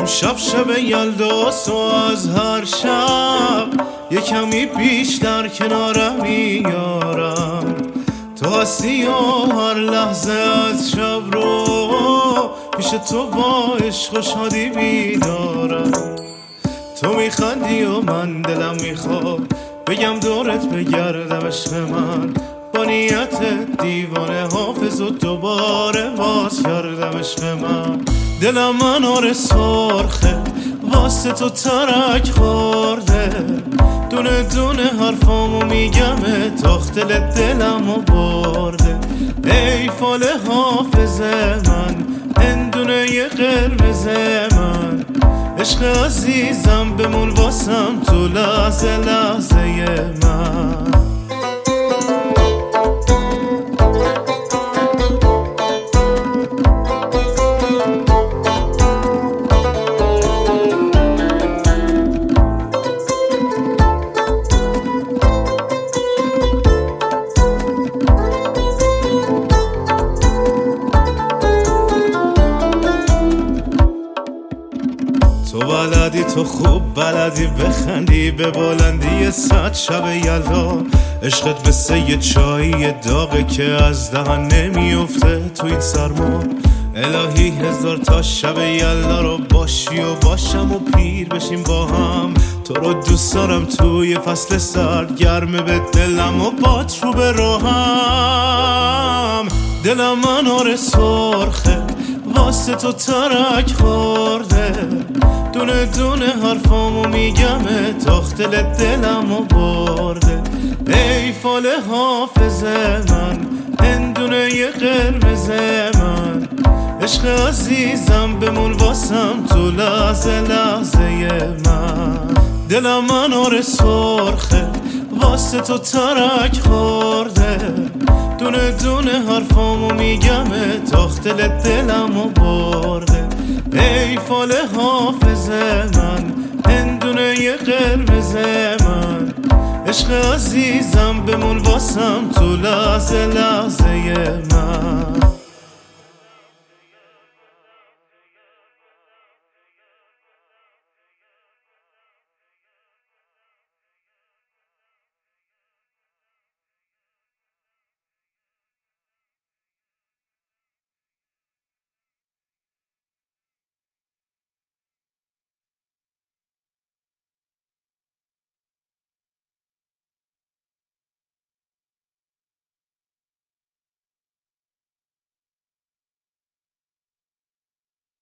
امشب شب یلداست و از هر شب یه کمی بیشتر کنارم میارم. تو هستی و هر لحظه از شب رو پیش تو با عشق و شادی بیدارم. تو میخندی و من دلم میخواد بگم دورت بگردم عشق من، با نیت دیوانه حافظ و دوباره باز کردم عشق من. دلم منار سرخه واسه تو ترک خورده، دونه دونه حرفامو میگم داخل دلمو برده. ای فال حافظ من، هندونه ی قرمز من، عشق عزیزم بمون واسم تو لحظه لحظه من. تو بلدی، تو خوب بلدی بخندی به بلندی 100 شب یلدا. عشقت مثل یه چایی داغه که از دهن نمیفته تو این سرما. الهی 1000 تا شب یلدا رو باشی و باشم و پیر بشیم با هم. تو رو دوست دارم توی فصل سرد، گرمه به دلم و بات رو به راهم. دلم منار سرخه واسه تو ترک خورده، دونه دونه حرفامو میگم داخل دلمو برده. ای فال حافظ من، هندونه ی قرمز من، عشق عزیزم بمون واسم تو لحظه لحظه من. دلم منار سرخه واسه تو ترک خورده، دونه دونه حرفامو میگم داخل دلمو برده. ای فال حافظ من، هندونه ی قرمز من، عشق عزیزم بمون واسم تو لحظه لحظه من.